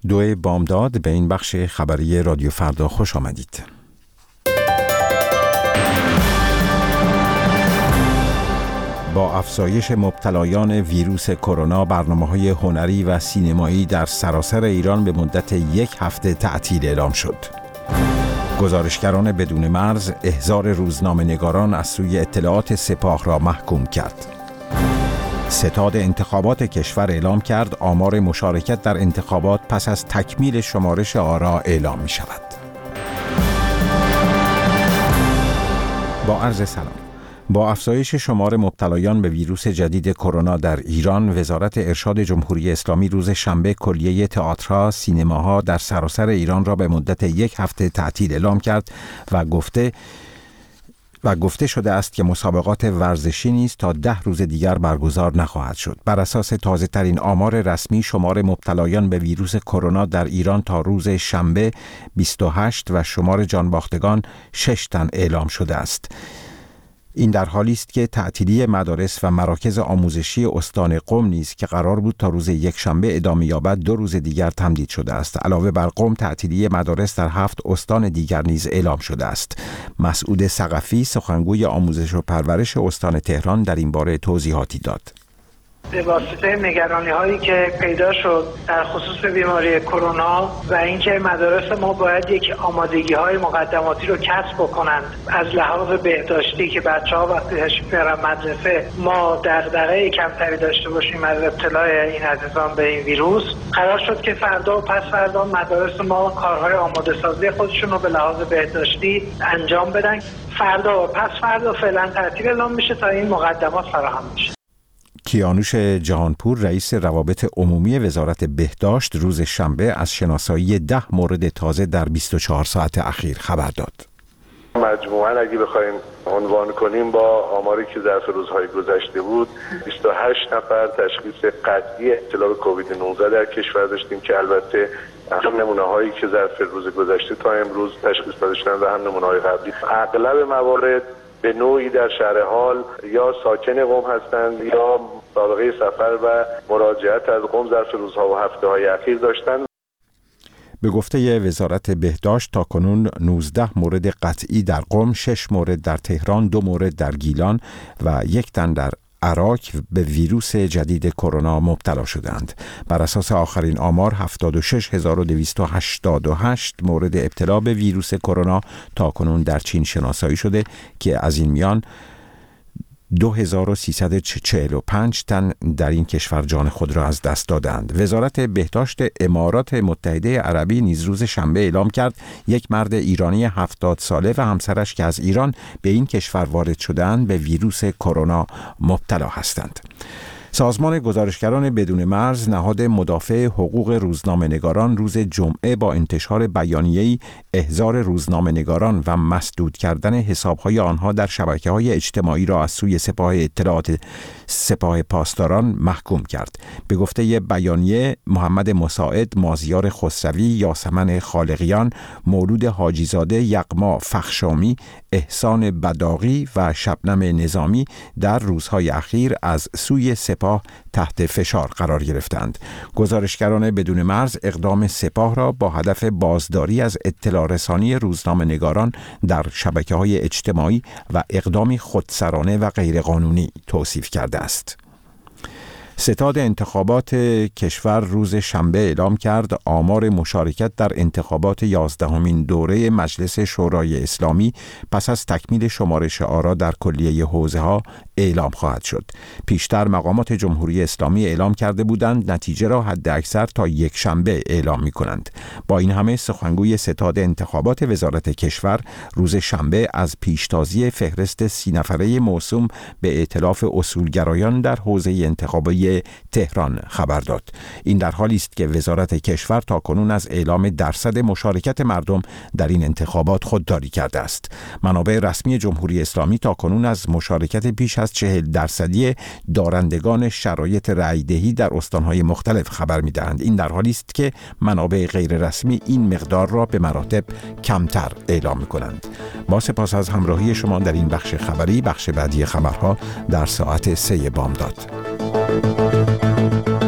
2 بامداد به این بخش خبری رادیو فردا خوش آمدید. با افزایش مبتلایان ویروس کرونا، برنامه‌های هنری و سینمایی در سراسر ایران به مدت 1 هفته تعطیل اعلام شد. گزارشگران بدون مرز احضار روزنامه‌نگاران از سوی اطلاعات سپاه را محکوم کرد. ستاد انتخابات کشور اعلام کرد آمار مشارکت در انتخابات پس از تکمیل شمارش آرا اعلام می شود. با عرض سلام. با افزایش شمار مبتلایان به ویروس جدید کرونا در ایران، وزارت ارشاد جمهوری اسلامی روز شنبه کلیه تئاترها، سینماها در سراسر ایران را به مدت 1 هفته تعطیل اعلام کرد و گفته شده است که مسابقات ورزشی نیز تا 10 روز دیگر برگزار نخواهد شد. بر اساس تازه ترین آمار رسمی، شمار مبتلایان به ویروس کرونا در ایران تا روز شنبه 28 و شمار جانباختگان 6 تن اعلام شده است. این در حالی است که تعطیلی مدارس و مراکز آموزشی استان قم نیز که قرار بود تا روز یکشنبه ادامه یابد 2 روز دیگر تمدید شده است. علاوه بر قم، تعطیلی مدارس در 7 استان دیگر نیز اعلام شده است. مسعود ثقفی، سخنگوی آموزش و پرورش استان تهران، در این باره توضیحاتی داد. به واسطه نگرانی هایی که پیدا شد در خصوص بیماری کرونا و اینکه مدارس ما باید یک آمادگی های مقدماتی رو کسب بکنند از لحاظ بهداشتی که بچه‌ها وقتی تشریف میارن مدرسه ما دغدغه کمتری داشته باشیم از ابتلا این عزیزان به این ویروس، قرار شد که فردا و پس فردا مدارس ما کارهای آماده سازی خودشون رو به لحاظ بهداشتی انجام بدن. فردا و پس فردا فعلا تعطیل اعلام میشه تا این مقدمات فراهم بشه. کیانوش جهانپور، رئیس روابط عمومی وزارت بهداشت، روز شنبه از شناسایی 10 مورد تازه در 24 ساعت اخیر خبر داد. مجموعاً اگه بخوایم عنوان کنیم، با آماری که ظرف روزهای گذشته بود 28 نفر تشخیص قطعی ابتلا به کووید 19 در کشور داشتیم که البته هم نمونه هایی که ظرف روز گذشته تا امروز تشخیص داده شدن و هم نمونه های قبلی، اغلب موارد به نوعی در شهر حال یا ساکن قم هستند یا سابقه سفر و مراجعت از قم ظرف روزها و هفته های اخیر داشتند. به گفته وزارت بهداشت تاکنون 19 مورد قطعی در قم، 6 مورد در تهران، 2 مورد در گیلان و 1 تن در عراق به ویروس جدید کرونا مبتلا شدند. بر اساس آخرین آمار 76288 مورد ابتلا به ویروس کرونا تاکنون در چین شناسایی شده که از این میان 2345 تن در این کشور جان خود را از دست دادند. وزارت بهداشت امارات متحده عربی نیز روز شنبه اعلام کرد 1 مرد ایرانی 70 ساله و همسرش که از ایران به این کشور وارد شدند به ویروس کرونا مبتلا هستند. سازمان گزارشگران بدون مرز، نهاد مدافع حقوق روزنامه‌نگاران، روز جمعه با انتشار بیانیه‌ای احضار روزنامه‌نگاران و مسدود کردن حساب‌های آنها در شبکه‌های اجتماعی را از سوی سپاه اطلاعات سپاه پاسداران محکوم کرد. به گفته بیانیه، محمد مساعد، مازیار خسروی، یاسمن خالقیان، مولود حاجیزاده، یغما فخشامی، احسان بداغی و شبنم نظامی در روزهای اخیر از سوی سپاه تحت فشار قرار گرفتند. گزارشگران بدون مرز اقدام سپاه را با هدف بازداری از اطلاع رسانی روزنامه‌نگاران در شبکه‌های اجتماعی و اقدامی خودسرانه و غیرقانونی توصیف کرده است. ستاد انتخابات کشور روز شنبه اعلام کرد آمار مشارکت در انتخابات 11مین دوره مجلس شورای اسلامی پس از تکمیل شمارش آرا در کلیه حوزه‌ها اعلام خواهد شد. پیشتر مقامات جمهوری اسلامی اعلام کرده بودند نتیجه را حداکثر تا 1 شنبه اعلام می‌کنند. با این همه سخنگوی ستاد انتخابات وزارت کشور روز شنبه از پیشتازی فهرست 30 نفره موسوم به ائتلاف اصولگرایان در حوزه انتخابی تهران خبر داد. این در حالی است که وزارت کشور تاکنون از اعلام درصد مشارکت مردم در این انتخابات خودداری کرده است. منابع رسمی جمهوری اسلامی تاکنون از مشارکت بیش از 40% دارندگان شرایط رأی‌دهی در استان‌های مختلف خبر می‌دهند. این در حالی است که منابع غیر رسمی این مقدار را به مراتب کمتر اعلام می‌کنند. با سپاس از همراهی شما در این بخش خبری. بخش بعدی خبرها در ساعت 3 بامداد.